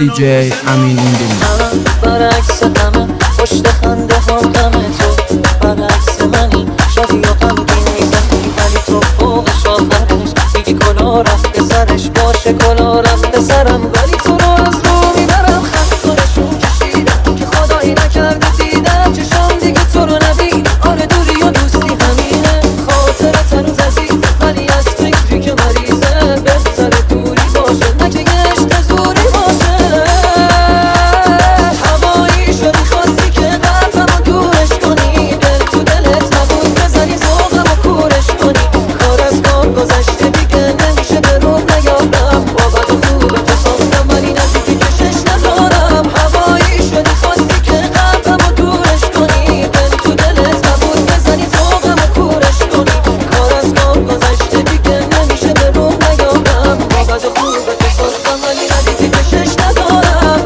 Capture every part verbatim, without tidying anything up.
دی جی امین ایندمی. برعکس همه پشت خنده هم غم تو، برعکس منی شادی و غمگینی زنی، ولی تو فوق شاخرش میگی کلا رفته سرش، باشه کلا رفته سرم، ولی تو رو از رو میبرم. خط تو نشون کشیدم که خدایی نکرده دیدم چشام دیگه تو رو نبینه. آره دوری و دوستی همینه، خاطرت هنوز عزیزه، ولی از فکری که مریضه بهتره دوری باشه، نه که یه عشق زوری باشه. هوایی شدی خواستی که قلبمو دورش کنی، دل تو دلت نبود بزنی ذوقمو کورش کنی. کار از کار گذشته دیگه نمیشه به رو نیارم، با بد و خوبه تو ساختم ولی نزدیکی کشش ندارم. هوایی شدی خواستی که قلبمو دورش کنی، دل تو دلت نبود بزنی ذوقمو کورش کنی. کار از کار گذشته دیگه نمیشه به رو نیارم، با بد و خوبه تو ساختم ولی نزدیکی کشش ندارم.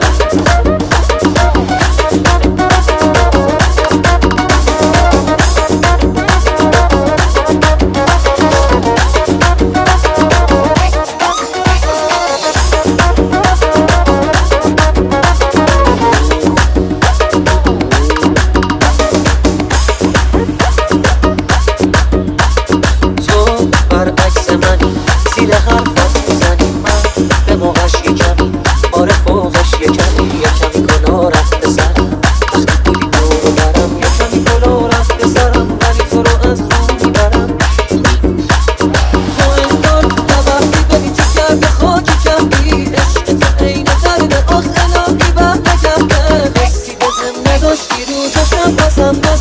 تو برعکس منی، زیر حرفت میزنی، من به موقعش یه کمی، آره فوقش یه کمی، یه کمی کلا رفته سرم. وقتی بودی دور و برم یه کمی کلا رفته سرم، ولی تو رو از رو میبرم. تو انگار نوقتی داری چی کرده خاکی کردی، عشق تو عین درده، آخ الهی بر نکرده. حسی به هم نداشتی روز و شب بسم